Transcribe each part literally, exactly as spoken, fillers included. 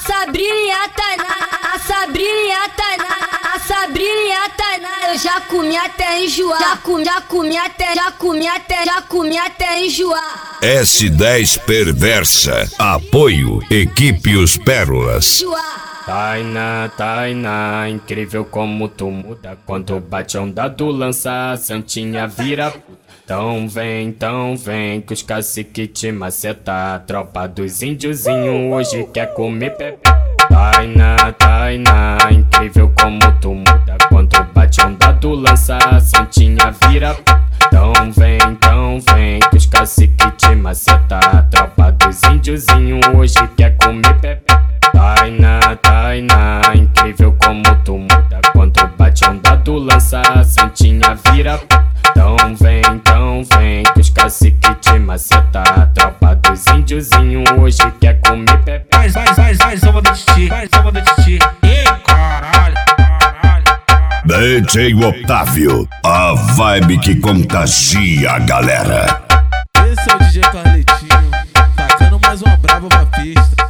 Sabrinha Tainá, a Sabrinha Tainá, a Sabrinha Tainá, eu já comi até enjoar, já comi, já comi até, já comi até, já comi até enjoar. S dez Perversa, apoio Equipe Os Pérolas. Tainá, Tainá, incrível como tu muda. Quando bate onda do lança, a santinha vira puta. Então vem, então vem, que os cacique te maceta. Tropa dos índiozinho hoje quer comer pepe. Tainá, Tainá, incrível como tu muda. Quando bate onda do lança, a santinha vira puta. Então vem, então vem, que os cacique te maceta. Tropa dos índiozinho hoje quer comer pepe. Tainá, Tainá, incrível como tu muda. Quando bate onda do lança, a santinha vira puta. Então vem, então vem, que os cacique te maceta. Tropa dos índiozinho hoje quer comer pepe. Vai, vai, vai, vai, zoma do titi, vai, zoma do titi. Ih, caralho, caralho. D J Otávio, a vibe que contagia a galera. Esse é o D J Carletinho, tacando mais uma brava pra pista.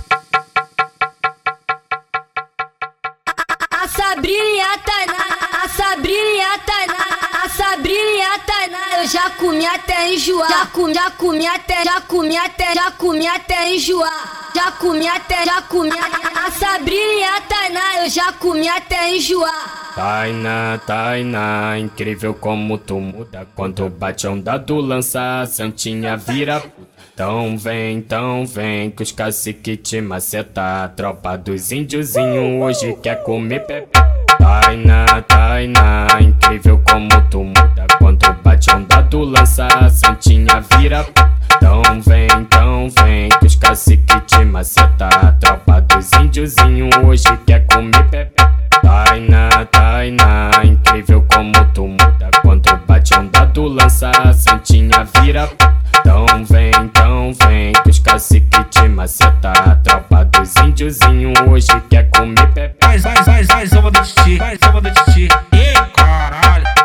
A Sabrinha Tainá, a Sabrinha Tainá, a Sabrinha Tainá, eu já comi até enjoar, já comi, já comi até, já comi até, já comi até enjoar, já comi até, já comi. A Sabrinha Tainá, eu já comi até enjoar. Tainá, Tainá, incrível como tu muda. Quando bate onda do lança, a santinha vira puta. Então vem, então vem, que os cacique te maceta. Tropa dos índiozinho hoje quer comer pepe. Tainá, Tainá, incrível como tu muda. Quando bate onda do lança, a santinha vira puta. Então vem, então vem, que os cacique te maceta. Tropa dos índiozinho hoje quer comer pepe. Tainá, Tainá, incrível como tu muda. Quando bate onda do lança, a santinha vira puta. Então vem, então vem, que os cacique te maceta. Tropa dos índiozinho hoje quer comer pepe. Vai, vai, vai, vai, zoma do titi, vai, zoma do titi. Ih, caralho.